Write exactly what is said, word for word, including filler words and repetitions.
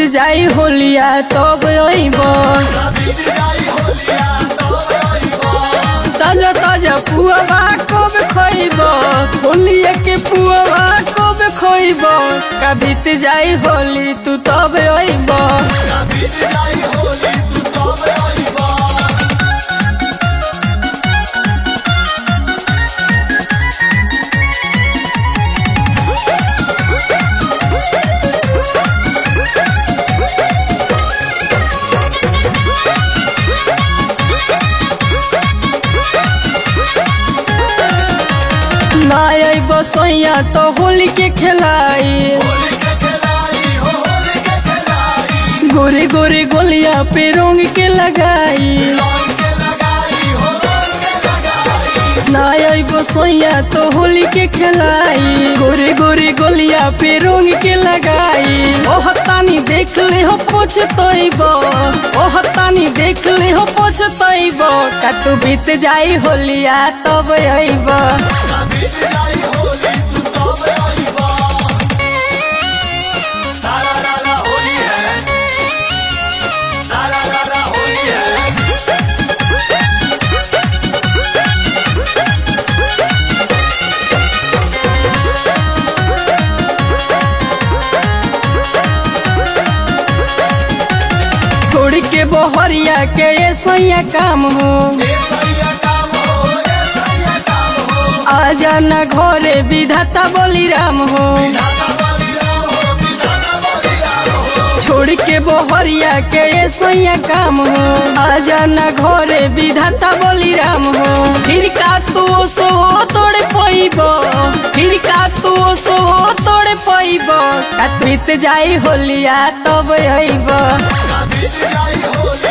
जाई होलिया तब अइब ताजा ताजा पुआवा कब खइब होलिया के पुआवा कब खइब का बीत जाई होली तू तब अइब ना अइब सैया तो होली के खिलाई गोरे गोरे गोलिया पे रंग के लगाई ना अइब सैया तो होली के खिलाई गोरे गोरे गोलिया पे रंग के लगाई ओह तानी देख ले हो पछतइब ओह तानी देख ले हो पछतइब का तू बीत जाई होलिया तब अइब छोड़ के बहरिया के ये सैया काम हो आजा न घरे विधाता बलिराम हो छोड़ के बहरिया के ये सैया काम हो आजा न घरे विधाता बलिराम हो फिर का तू सो तोड़े पैब फिर का तू सो तोड़े पैब का बीत जाई होलिया तब अइब